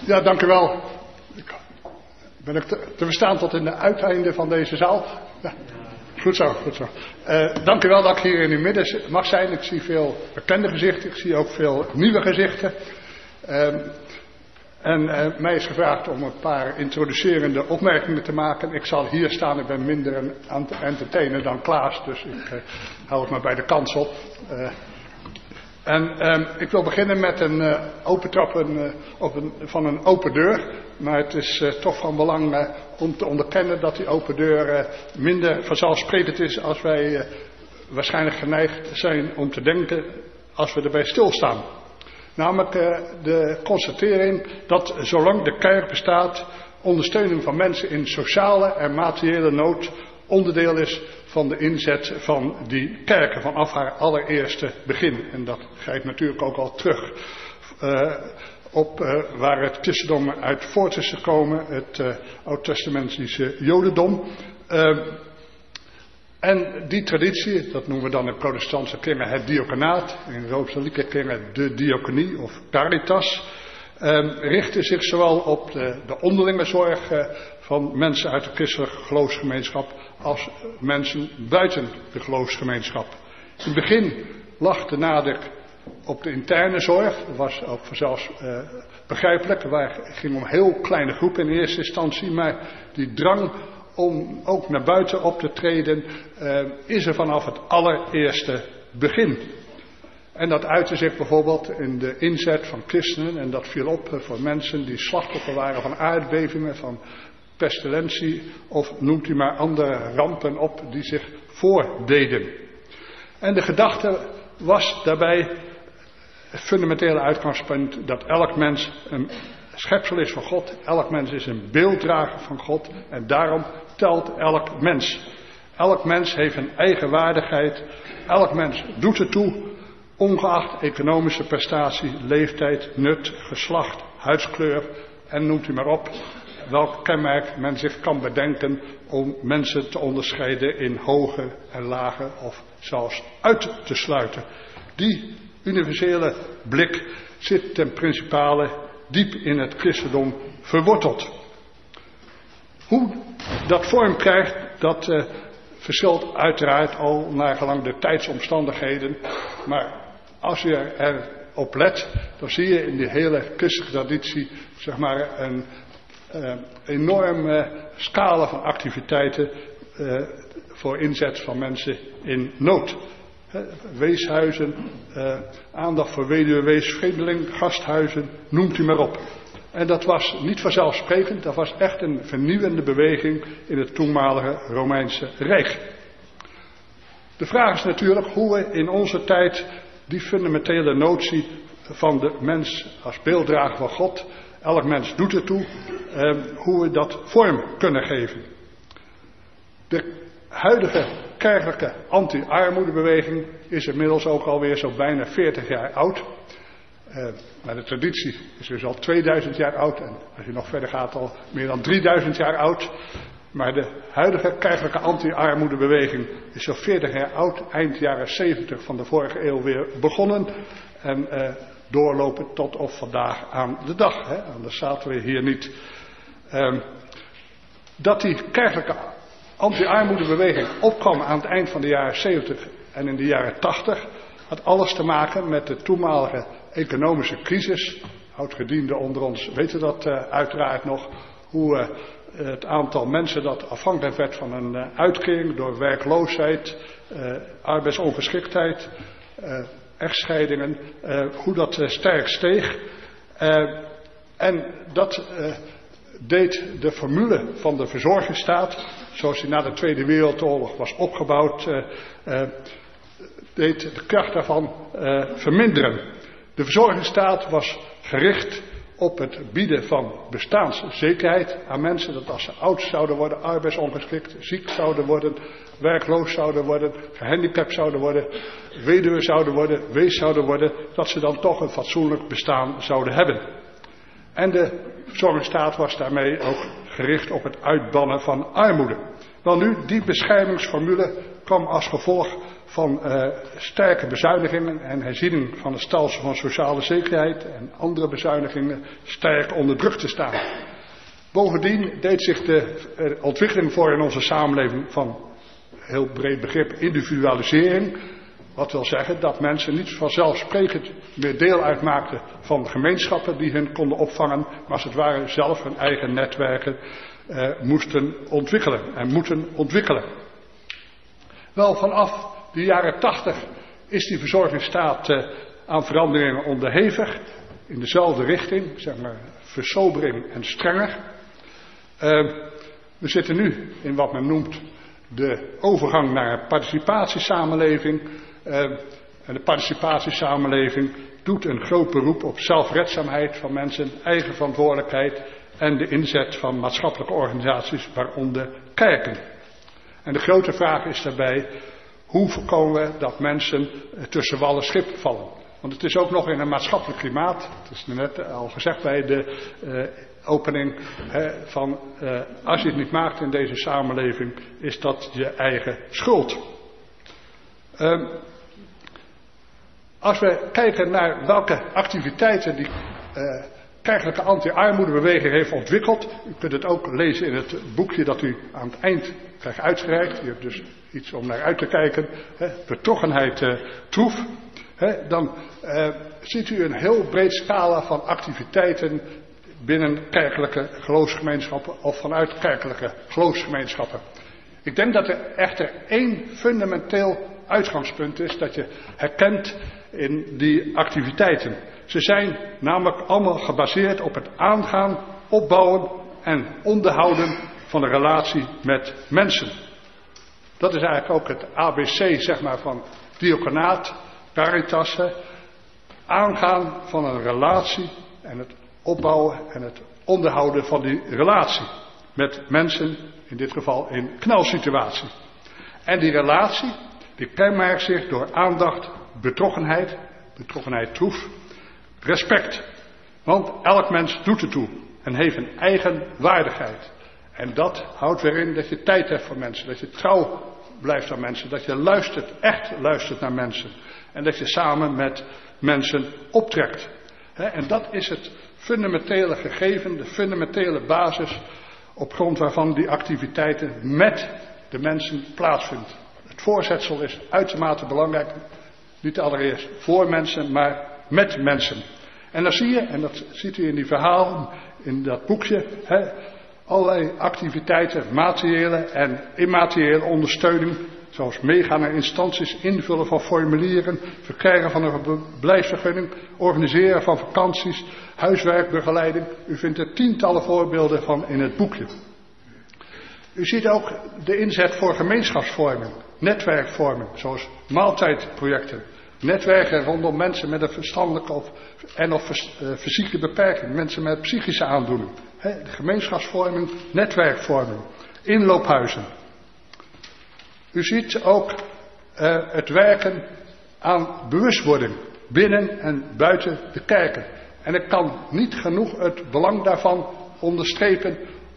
Ja, dank u wel. Ben ik te verstaan tot in de uiteinde van deze zaal? Ja. Goed zo, goed zo. Dank u wel dat ik hier in uw midden mag zijn. Ik zie veel bekende gezichten, ik zie ook veel nieuwe gezichten. Mij is gevraagd om een paar introducerende opmerkingen te maken. Ik zal hier staan, ik ben minder aan het entertainen dan Klaas, dus ik hou het maar bij de kansel. Ik wil beginnen met een opentrappen van een open deur. Maar het is toch van belang om te onderkennen dat die open deur minder vanzelfsprekend is als wij waarschijnlijk geneigd zijn om te denken als we erbij stilstaan. Namelijk de constatering dat zolang de kerk bestaat, ondersteuning van mensen in sociale en materiële nood onderdeel is van de inzet van die kerken vanaf haar allereerste begin. En dat grijpt natuurlijk ook al terug op waar het christendom uit voort is gekomen, het oud-testamentische jodendom. En die traditie, dat noemen we dan in protestantse kringen het diaconaat, in rooms-katholieke kringen de diaconie of caritas, richtte zich zowel op de onderlinge zorg van mensen uit de christelijke geloofsgemeenschap als mensen buiten de geloofsgemeenschap. In het begin lag de nadruk op de interne zorg. Dat was ook vanzelfs begrijpelijk. Het ging om heel kleine groepen in eerste instantie, maar die drang om ook naar buiten op te treden is er vanaf het allereerste begin. En dat uitte zich bijvoorbeeld in de inzet van christenen, en dat viel op voor mensen die slachtoffer waren van aardbevingen, van pestilentie of noemt u maar andere rampen op die zich voordeden. En de gedachte was daarbij het fundamentele uitgangspunt dat elk mens een schepsel is van God, elk mens is een beelddrager van God en daarom telt elk mens. Elk mens heeft een eigen waardigheid, elk mens doet ertoe, ongeacht economische prestatie, leeftijd, nut, geslacht, huidskleur en noemt u maar op, welk kenmerk men zich kan bedenken om mensen te onderscheiden in hoge en lage of zelfs uit te sluiten. Die universele blik zit ten principale diep in het christendom verworteld. Hoe dat vorm krijgt, dat verschilt uiteraard al naar gelang de tijdsomstandigheden. Maar als je erop let, dan zie je in die hele christelijke traditie zeg maar een enorme scala van activiteiten voor inzet van mensen in nood. Weeshuizen, aandacht voor weduwe, wees, vreemdeling, gasthuizen, noemt u maar op. En dat was niet vanzelfsprekend, dat was echt een vernieuwende beweging in het toenmalige Romeinse Rijk. De vraag is natuurlijk hoe we in onze tijd die fundamentele notie van de mens als beelddrager van God, elk mens doet ertoe, hoe we dat vorm kunnen geven. De huidige kerkelijke anti-armoedebeweging is inmiddels ook alweer zo bijna 40 jaar oud. Maar de traditie is dus al 2000 jaar oud en als je nog verder gaat al meer dan 3000 jaar oud. Maar de huidige kerkelijke anti-armoedebeweging is zo 40 jaar oud, eind jaren 70 van de vorige eeuw weer begonnen. En doorlopen tot op vandaag aan de dag, hè? Anders zaten we hier niet. Dat die kerkelijke anti-armoedebeweging opkwam aan het eind van de jaren 70 en in de jaren 80 had alles te maken met de toenmalige economische crisis. Oudgedienden onder ons weten dat uiteraard nog, hoe het aantal mensen dat afhankelijk werd van een uitkering door werkloosheid, arbeidsongeschiktheid, echtscheidingen, hoe dat sterk steeg. En dat deed de formule van de verzorgingsstaat, zoals die na de Tweede Wereldoorlog was opgebouwd, deed de kracht daarvan verminderen. De verzorgingsstaat was gericht op het bieden van bestaanszekerheid aan mensen, dat als ze oud zouden worden, arbeidsongeschikt, ziek zouden worden, werkloos zouden worden, gehandicapt zouden worden, weduwe zouden worden, wees zouden worden, dat ze dan toch een fatsoenlijk bestaan zouden hebben. En de verzorgingsstaat was daarmee ook gericht op het uitbannen van armoede. Wel nu, die beschermingsformule kwam als gevolg van sterke bezuinigingen en herziening van het stelsel van sociale zekerheid en andere bezuinigingen sterk onder druk te staan. Bovendien deed zich de ontwikkeling voor in onze samenleving van heel breed begrip individualisering. Wat wil zeggen dat mensen niet vanzelfsprekend meer deel uitmaakten van gemeenschappen die hen konden opvangen, maar als het ware zelf hun eigen netwerken moesten ontwikkelen en moeten ontwikkelen. Wel, vanaf de jaren 80 is die verzorgingsstaat aan veranderingen onderhevig, in dezelfde richting, zeg maar versobering en strenger. We zitten nu in wat men noemt de overgang naar een participatiesamenleving. En de participatiesamenleving doet een groot beroep op zelfredzaamheid van mensen, eigen verantwoordelijkheid en de inzet van maatschappelijke organisaties, waaronder kerken. En de grote vraag is daarbij, hoe voorkomen we dat mensen tussen wal en schip vallen? Want het is ook nog in een maatschappelijk klimaat, het is net al gezegd bij de opening, van als je het niet maakt in deze samenleving, is dat je eigen schuld. Als we kijken naar welke activiteiten die kerkelijke anti-armoedebeweging heeft ontwikkeld. U kunt het ook lezen in het boekje dat u aan het eind krijgt uitgereikt. U hebt dus iets om naar uit te kijken. Betrokkenheid troef. Dan ziet u een heel breed scala van activiteiten binnen kerkelijke geloofsgemeenschappen of vanuit kerkelijke geloofsgemeenschappen. Ik denk dat er echter één fundamenteel uitgangspunt is dat je herkent in die activiteiten. Ze zijn namelijk allemaal gebaseerd op het aangaan, opbouwen en onderhouden van een relatie met mensen. Dat is eigenlijk ook het ABC, zeg maar, van diaconaat, caritas. Aangaan van een relatie en het opbouwen en het onderhouden van die relatie met mensen, in dit geval in knelsituatie. En die relatie, die kenmerkt zich door aandacht, betrokkenheid troef, respect. Want elk mens doet ertoe en heeft een eigen waardigheid. En dat houdt weer in dat je tijd hebt voor mensen, dat je trouw blijft aan mensen, dat je luistert, echt luistert naar mensen. En dat je samen met mensen optrekt. En dat is het fundamentele gegeven, de fundamentele basis op grond waarvan die activiteiten met de mensen plaatsvindt. Het voorzetsel is uitermate belangrijk. Niet allereerst voor mensen, maar met mensen. En dan zie je, en dat ziet u in die verhalen, in dat boekje, allerlei activiteiten, materiële en immateriële ondersteuning. Zoals meegaan naar instanties, invullen van formulieren, verkrijgen van een verblijfsvergunning, organiseren van vakanties, huiswerkbegeleiding. U vindt er tientallen voorbeelden van in het boekje. U ziet ook de inzet voor gemeenschapsvorming, netwerkvorming, zoals maaltijdprojecten. Netwerken rondom mensen met een verstandelijke of fysieke beperking, mensen met psychische aandoening. Gemeenschapsvorming, netwerkvorming, inloophuizen. U ziet ook het werken aan bewustwording binnen en buiten de kerken. En ik kan niet genoeg het belang daarvan onderstrepen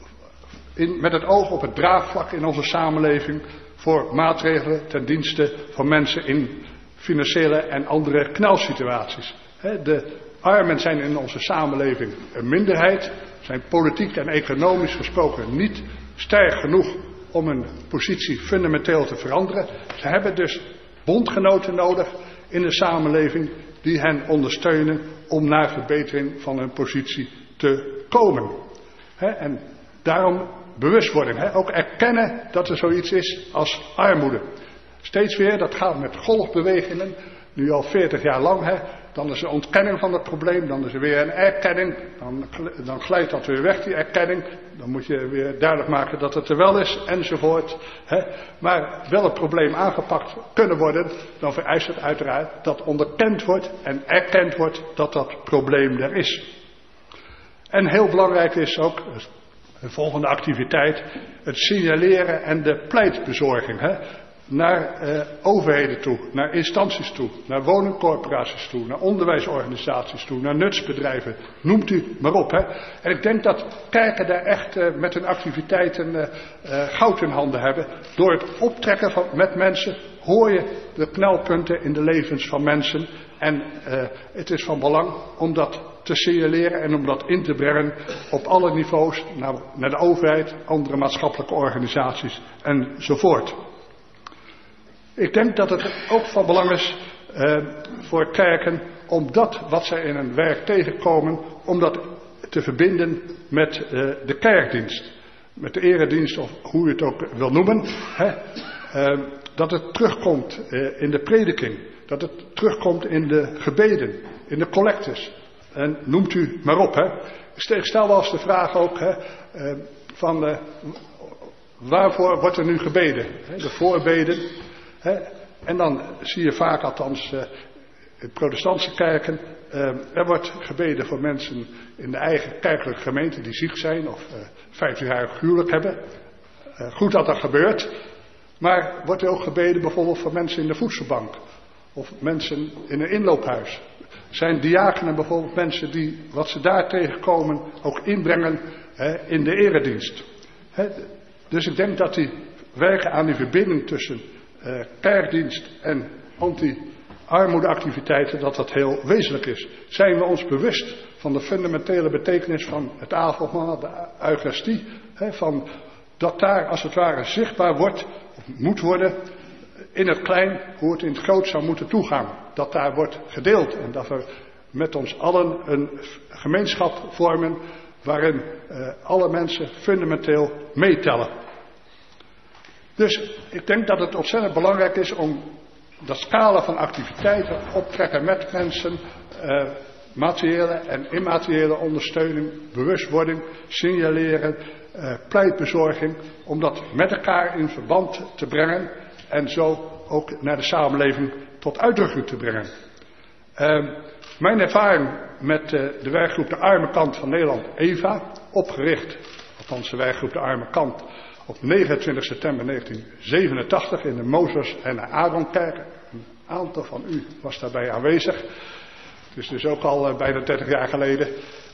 met het oog op het draagvlak in onze samenleving voor maatregelen ten dienste van mensen in financiële en andere knelsituaties. De armen zijn in onze samenleving een minderheid, zijn politiek en economisch gesproken niet sterk genoeg om hun positie fundamenteel te veranderen. Ze hebben dus bondgenoten nodig in de samenleving die hen ondersteunen om naar verbetering van hun positie te komen. En daarom bewustwording, ook erkennen dat er zoiets is als armoede. Steeds weer, dat gaat met golfbewegingen, nu al 40 jaar lang. Dan is er ontkenning van het probleem, dan is er weer een erkenning, dan glijdt dat weer weg, die erkenning. Dan moet je weer duidelijk maken dat het er wel is, enzovoort. Maar wil het probleem aangepakt kunnen worden, dan vereist het uiteraard dat onderkend wordt en erkend wordt dat dat probleem er is. En heel belangrijk is ook, de volgende activiteit, het signaleren en de pleitbezorging. naar overheden toe, naar instanties toe, naar woningcorporaties toe, naar onderwijsorganisaties toe, naar nutsbedrijven, noemt u maar op. Hè. En ik denk dat kerken daar echt met hun activiteiten goud in handen hebben. Door het optrekken met mensen hoor je de knelpunten in de levens van mensen. En het is van belang om dat te signaleren en om dat in te brengen op alle niveaus, naar de overheid, andere maatschappelijke organisaties enzovoort. Ik denk dat het ook van belang is voor kerken om dat wat zij in hun werk tegenkomen, om dat te verbinden met de kerkdienst. Met de eredienst of hoe je het ook wil noemen. Hè. Dat het terugkomt in de prediking. Dat het terugkomt in de gebeden, in de collectes. En noemt u maar op. Hè. Ik stel wel eens de vraag ook van waarvoor wordt er nu gebeden? Hè, de voorbeden. Hè. En dan zie je vaak, althans in protestantse kerken, er wordt gebeden voor mensen in de eigen kerkelijke gemeente die ziek zijn of 50-jarig huwelijk hebben. Goed dat dat gebeurt. Maar wordt er ook gebeden bijvoorbeeld voor mensen in de voedselbank of mensen in een inloophuis. Zijn diakenen bijvoorbeeld mensen die wat ze daar tegenkomen ook inbrengen in de eredienst. Dus ik denk dat die werken aan die verbinding tussen kerkdienst en anti-armoedeactiviteiten, dat dat heel wezenlijk is. Zijn we ons bewust van de fundamentele betekenis van het avondmaal, de Eucharistie, van dat daar als het ware zichtbaar wordt, of moet worden, in het klein, hoe het in het groot zou moeten toegaan. Dat daar wordt gedeeld en dat we met ons allen een gemeenschap vormen waarin alle mensen fundamenteel meetellen. Dus ik denk dat het ontzettend belangrijk is om dat scala van activiteiten, optrekken met mensen, materiële en immateriële ondersteuning, bewustwording, signaleren, pleitbezorging, om dat met elkaar in verband te brengen en zo ook naar de samenleving tot uitdrukking te brengen. Mijn ervaring met de werkgroep De Arme Kant van Nederland, EVA, opgericht, althans de werkgroep De Arme Kant, op 29 september 1987 in de Mozes en de Aaronkerk. Een aantal van u was daarbij aanwezig. Het is dus ook al bijna 30 jaar geleden.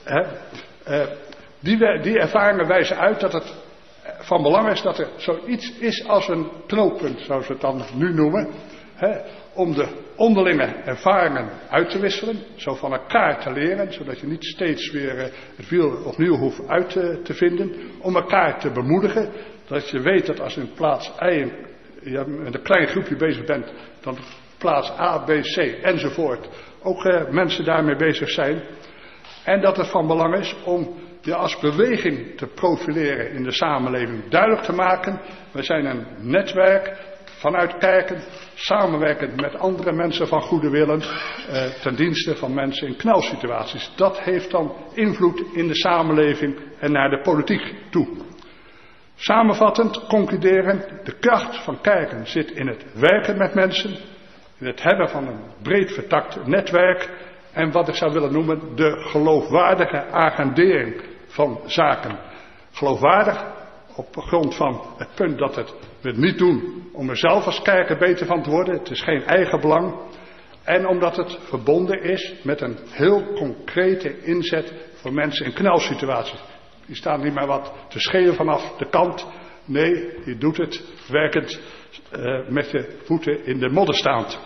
Die ervaringen wijzen uit dat het van belang is dat er zoiets is als een knooppunt, zoals we het dan nu noemen. Om de onderlinge ervaringen uit te wisselen, zo van elkaar te leren, zodat je niet steeds weer het wiel opnieuw hoeft uit te vinden. Om elkaar te bemoedigen, dat je weet dat als in plaats I met een klein groepje bezig bent, dan plaats A, B, C enzovoort ook mensen daarmee bezig zijn. En dat het van belang is om je als beweging te profileren in de samenleving, duidelijk te maken. We zijn een netwerk vanuit kerken, samenwerkend met andere mensen van goede willen, ten dienste van mensen in knelsituaties. Dat heeft dan invloed in de samenleving en naar de politiek toe. Samenvattend, concluderen, de kracht van kerken zit in het werken met mensen, in het hebben van een breed vertakt netwerk en wat ik zou willen noemen de geloofwaardige agendering van zaken. Geloofwaardig op grond van het punt dat we het niet doen om er zelf als kerken beter van te worden. Het is geen eigen belang. En omdat het verbonden is met een heel concrete inzet voor mensen in knelsituaties. Die staan niet maar wat te schelen vanaf de kant. Nee, je doet het werkend met je voeten in de modder staand.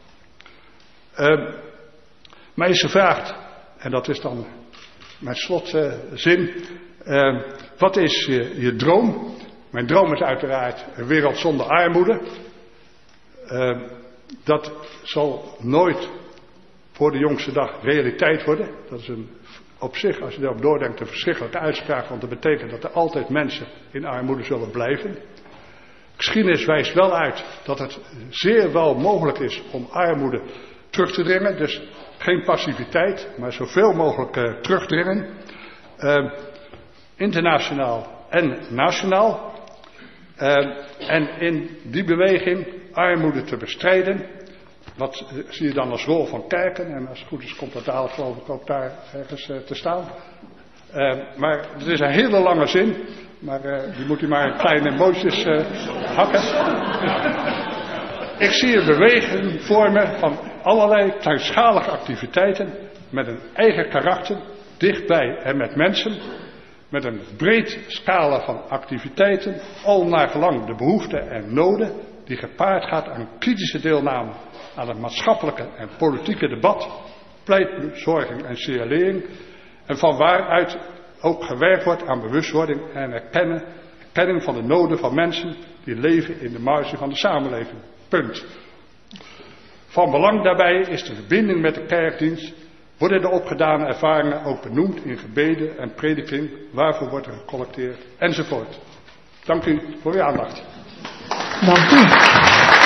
Mij is gevraagd, en dat is dan mijn slotzin, wat is je droom? Mijn droom is uiteraard een wereld zonder armoede. Dat zal nooit voor de jongste dag realiteit worden. Dat is op zich, als je daarop doordenkt, een verschrikkelijke uitspraak. Want dat betekent dat er altijd mensen in armoede zullen blijven. Geschiedenis wijst wel uit dat het zeer wel mogelijk is om armoede terug te dringen. Dus geen passiviteit, maar zoveel mogelijk terugdringen. Internationaal en nationaal. En in die beweging armoede te bestrijden. Wat zie je dan als rol van kerken? En als het goed is komt dat dadelijk geloof ik ook daar ergens te staan. Maar het is een hele lange zin. Maar die moet u maar in kleine mootjes hakken. Ik zie een beweging vormen van allerlei kleinschalige activiteiten met een eigen karakter, dichtbij en met mensen, met een breed scala van activiteiten, al naar gelang de behoeften en noden, die gepaard gaat aan kritische deelname aan het maatschappelijke en politieke debat, pleitbezorging en signalering, en van waaruit ook gewerkt wordt aan bewustwording en erkenning van de noden van mensen die leven in de marge van de samenleving. Punt. Van belang daarbij is de verbinding met de kerkdienst. Worden de opgedane ervaringen ook benoemd in gebeden en prediking, waarvoor wordt er gecollecteerd, enzovoort. Dank u voor uw aandacht. Dank u.